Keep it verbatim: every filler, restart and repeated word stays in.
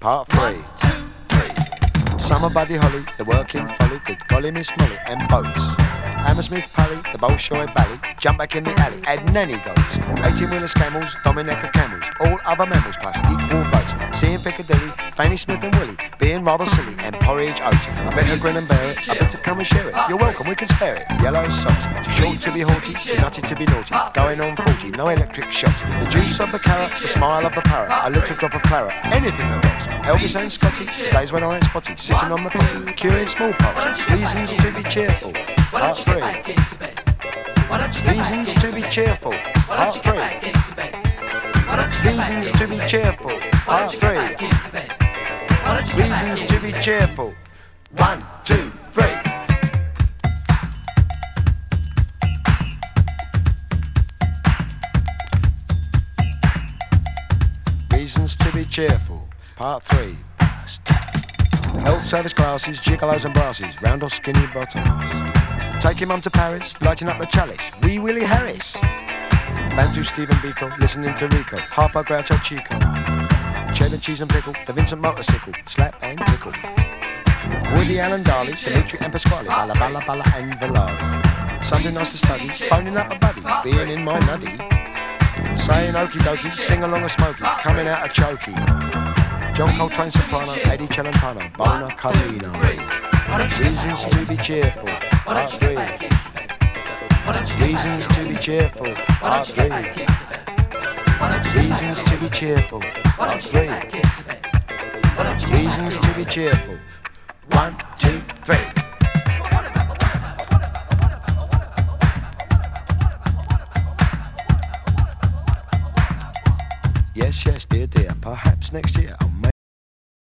part three. Summer Buddy Holly, the working folly, good golly Miss Molly, and boats. Hammersmith Pally, the Bolshoi Bally, jump back in the alley, add nanny goats. eighteen-wheelers camels, Dominica camels, all other mammals plus equal votes. Seeing Piccadilly, Fanny Smith and Willie, being rather silly, and porridge oats. I better grin and bear it, I better come and share it. You're welcome, we can spare it. Yellow socks, too short to be haughty, too nutty to be naughty. Going on forty, no electric shocks. The juice of the carrot, the smile of the parrot, a little drop of claret, anything that rocks. Elvis and Scotty, days when I ain't spotty, sitting on the potty, curing smallpox. Reasons to be cheerful. Part three. Reasons to be cheerful. Part three. Reasons to be cheerful. Part three. Reasons to be cheerful. One, two, three. Reasons to be cheerful. Part three. Health service glasses, gigolos and brasses, round or skinny bottoms. Taking mum to Paris, lighting up the chalice, Wee Willie Harris. Bantu Stephen Biko, listening to Rico, Harpo Groucho Chico. Cheddar cheese and pickle, the Vincent motorcycle, slap and tickle. Woody Allen Darley, Dimitri and Pasquale, Balla Balla Balla and Valari. Something nice to study, phoning up a buddy, being in my nuddy. Saying okie dokie, sing along a smoky, coming out a chokey. John Coltrane soprano, Eddie Celentano, Bona Carlino. Reasons to be cheerful, part three. Reasons to be cheerful, part three. Reasons to be cheerful, part three. Reasons to be cheerful. One, two, three. Yes, yes, dear, dear, perhaps next year.